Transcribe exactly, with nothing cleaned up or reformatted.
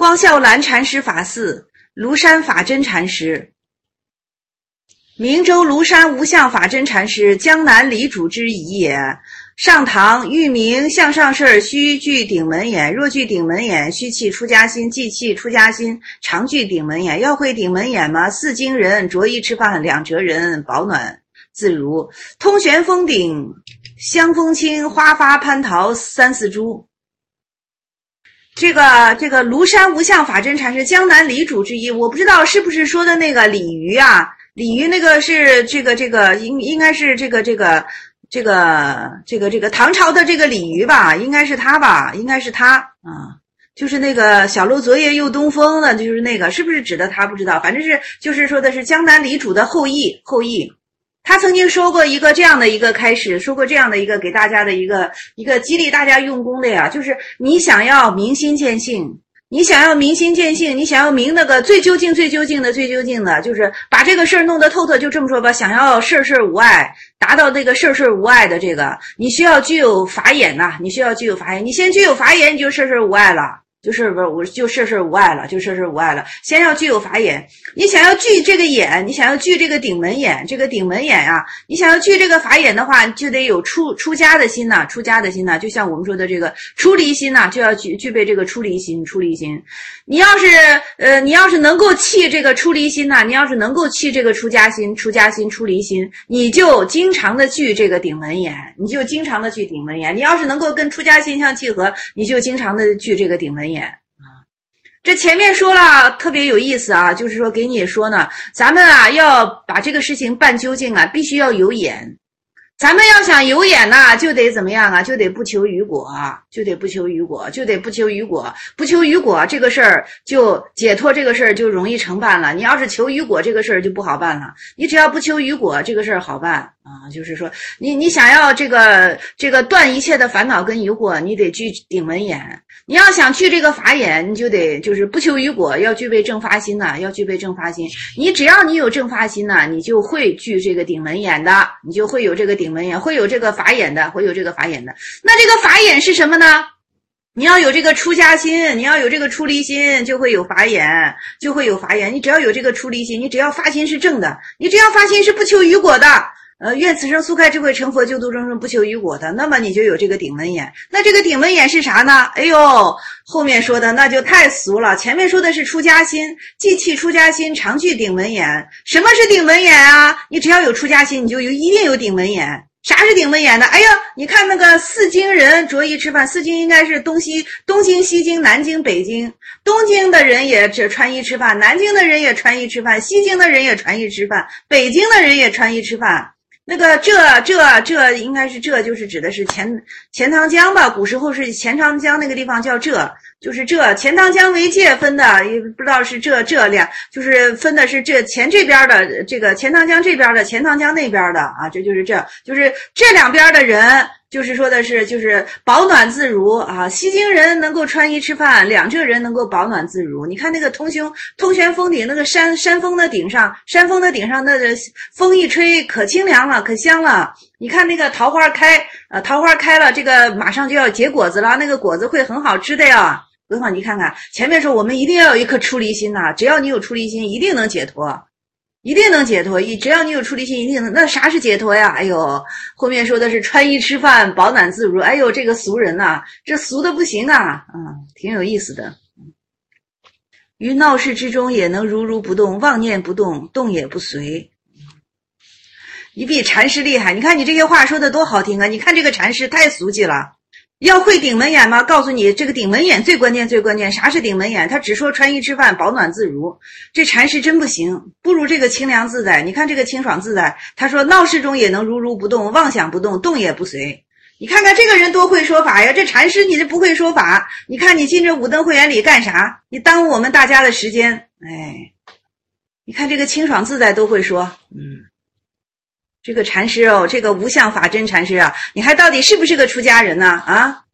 光孝兰禅师法寺，庐山法真禅师，明州庐山无相法真禅师，江南李主之仪也。上堂欲明向上事，须具顶门眼。若具顶门眼，须弃出家心；既弃出家心，常具顶门眼。要会顶门眼吗？四经人，着衣吃饭两折人，保暖自如。通玄峰顶，香风清，花发蟠桃三四株。这个这个庐山无相法真禅师，江南李主之一，我不知道是不是说的那个李渔啊？李渔那个是这个这个应应该是这个这个这个这个这个唐朝的这个李渔吧？应该是他吧？应该是他啊，就是那个小楼昨夜又东风的，就是那个是不是指的他？不知道，反正是就是说的是江南李主的后裔后裔。他曾经说过一个这样的一个开始，说过这样的一个给大家的一个一个激励大家用功的呀，就是你想要明心见性，你想要明心见性，你想要明那个最究竟最究竟的最究竟的，就是把这个事儿弄得透透，就这么说吧，想要事事无碍，达到那个事事无碍的这个，你需要具有法眼呐、啊，你需要具有法眼，你先具有法眼，你就事事无碍了。就是不是我就事事无碍了，就事事无碍了。先要具有法眼，你想要具这个眼，你想要具这个顶门眼，这个顶门眼啊，你想要具这个法眼的话，就得有出出家的心呐、啊，出家的心呐、啊，就像我们说的这个出离心呐、啊，就要具具备这个出离心，出离心。你要是呃，你要是能够弃这个出离心呐、啊，你要是能够弃这个出家心、出家心、出离心，你就经常的具这个顶门眼，你就经常的具顶门眼。你要是能够跟出家心相契合，你就经常的具这个顶门眼。眼啊，这前面说了特别有意思啊，就是说给你说呢，咱们啊要把这个事情办究竟啊，必须要有眼。咱们要想有眼呐，就得怎么样啊？就得不求于果，就得不求于果，就得不求于果，不求于果，这个事儿就解脱，这个事儿就容易成办了。你要是求于果，这个事儿就不好办了。你只要不求于果，这个事儿好办啊。就是说，你你想要这个这个断一切的烦恼跟疑惑，你得具顶门眼。你要想具这个法眼，你就得就是不求于果，要具备正发心呐、啊，要具备正发心。你只要你有正发心呐、啊，你就会具这个顶门眼的，你就会有这个顶门眼，会有这个法眼的，会有这个法眼的。那这个法眼是什么呢？你要有这个出家心，你要有这个出离心，就会有法眼，就会有法眼。你只要有这个出离心，你只要发心是正的，你只要发心是不求于果的。呃，愿此生速开智慧成佛，救度众生不求于果的，那么你就有这个顶门眼。那这个顶门眼是啥呢？哎呦，后面说的那就太俗了。前面说的是出家心，既弃出家心，常具顶门眼。什么是顶门眼啊？你只要有出家心，你就有一定有顶门眼。啥是顶门眼呢？哎呀，你看那个四京人着衣吃饭，四京应该是东西东京、西京、南京、北京。东京的人也穿衣吃饭，南京的人也穿衣吃饭，西京的人也穿衣吃饭，北京的人也穿衣吃饭。那个这这这应该是这就是指的是钱钱塘江吧，古时候是钱塘江那个地方叫这，就是这钱塘江为界分的，也不知道是这这两，就是分的是这钱这边的这个钱塘江这边的钱塘江那边的啊，这就是这就是这两边的人。就是说的是，就是保暖自如啊。西京人能够穿衣吃饭，两浙人能够保暖自如。你看那个通雄通玄峰顶那个山山峰的顶上，山峰的顶上那个风一吹，可清凉了，可香了。你看那个桃花开，呃，桃花开了，这个马上就要结果子了，那个果子会很好吃的呀。何况你看看前面说，我们一定要有一颗出离心呐、啊，只要你有出离心，一定能解脱。一定能解脱，只要你有出离心，一定能。那啥是解脱呀？哎呦，后面说的是穿衣吃饭，保暖自如。哎呦，这个俗人呐、啊，这俗的不行啊，嗯，挺有意思的。于闹市之中也能如如不动，妄念不动，动也不随。一比禅师厉害，你看你这些话说的多好听啊！你看这个禅师太俗气了。要会顶门眼吗？告诉你，这个顶门眼最关键最关键。啥是顶门眼？他只说穿衣吃饭保暖自如，这禅师真不行，不如这个清凉自在。你看这个清爽自在，他说闹市中也能如如不动，妄想不动，动也不随。你看看这个人多会说法呀！这禅师你这不会说法，你看你进这五灯会员里干啥？你耽误我们大家的时间。哎，你看这个清爽自在都会说，嗯。这个禅师哦，这个无相法真禅师啊，你还到底是不是个出家人呢？啊，